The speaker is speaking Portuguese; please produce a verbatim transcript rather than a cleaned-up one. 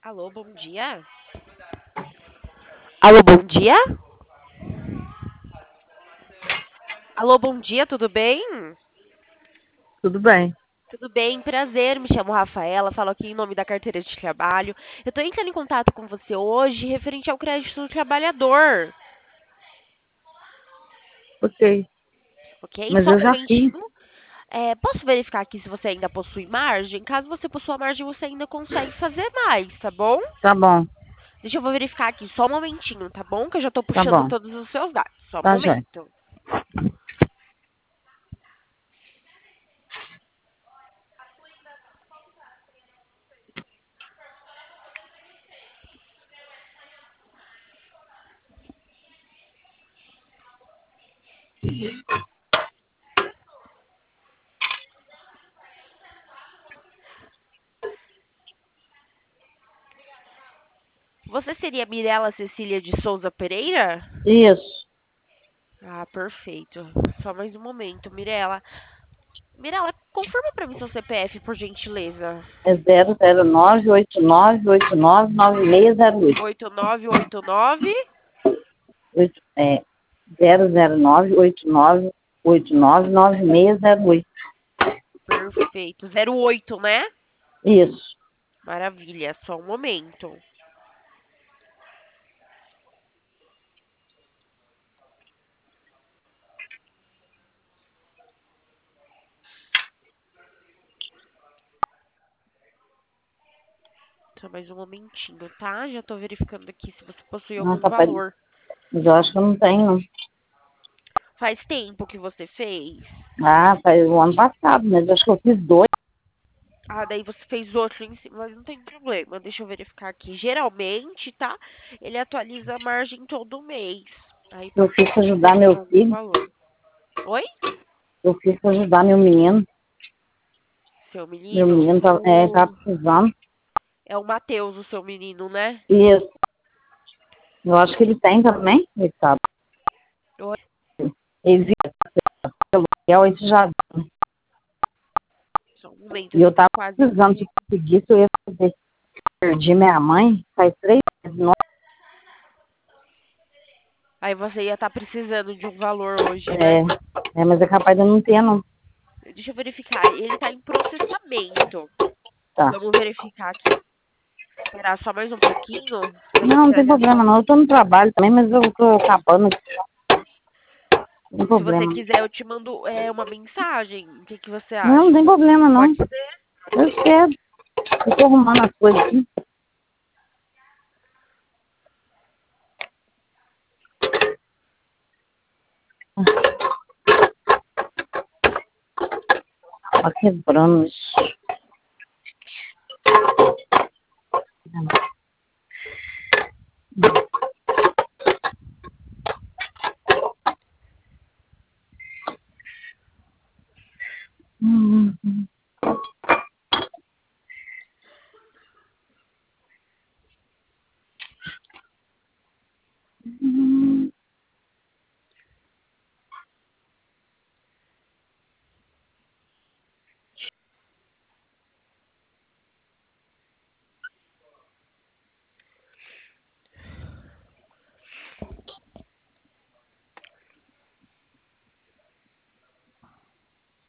Alô, bom dia? Alô, bom dia? Alô, bom dia, tudo bem? Tudo bem. Tudo bem, prazer, me chamo Rafaela, falo aqui em nome da carteira de trabalho. Eu estou entrando em contato com você hoje referente ao crédito do trabalhador, Ok. ok? Mas Só eu um já fiz. momentinho. É, posso verificar aqui se você ainda possui margem? Caso você possua margem, você ainda consegue fazer mais, tá bom? Tá bom, Deixa eu verificar aqui, só um momentinho, tá bom? Que eu já estou tá puxando bom. todos os seus dados. Só um Tá, já. momento. Você seria Mirela Cecília de Souza Pereira? Isso. Ah, perfeito. Só mais um momento, Mirela. Mirela, confirma pra mim seu C P F, por gentileza. É zero zero nove oito nove oito nove nove seis zero oito. oito nove oito nove. Oito- É zero zero nove oito nove oito nove nove seis zero oito. Perfeito. Zero oito, né? Isso. Maravilha. Só um momento. Só mais um momentinho, tá? Já tô verificando aqui se você possui Não, algum tá pa- valor. Mas eu acho que eu não tenho, não. Faz tempo que você fez? Ah, faz o ano passado, mas eu acho que eu fiz dois. Ah, daí você fez outro em cima, mas não tem problema. Deixa eu verificar aqui. Geralmente, tá? Ele atualiza a margem todo mês. Aí Eu pode fiz ser que pra você ajudar tenha meu algum filho. valor. Oi? Eu fiz pra ajudar meu menino. Seu Meu menino? menino tá, é, tá O... precisando. É o Matheus, o seu menino, né? Isso. Eu acho que ele tem também. Ele sabe. Oi? Ele viu pelo aluguel, isso já. Só um momento, E eu eu tô tava quase precisando de aqui. conseguir isso, eu ia fazer. Perdi minha mãe faz três meses. Não, Aí você ia estar precisando de um valor hoje, é, né? é, mas é capaz de eu não ter, não. Deixa eu verificar. Ele tá em processamento. Tá. Vamos verificar aqui. Esperar só mais um pouquinho pra Não, gente não tem olhar só problema não. Eu tô no rapidinho. trabalho também, mas eu tô acabando. Não tem Se você problema. quiser, eu te mando é, uma mensagem. O que, que você Não, não acha? tem problema não. Pode ser? Eu espero. Eu tô arrumando as coisas aqui. Tá quebrando isso. Hum, hum, hum.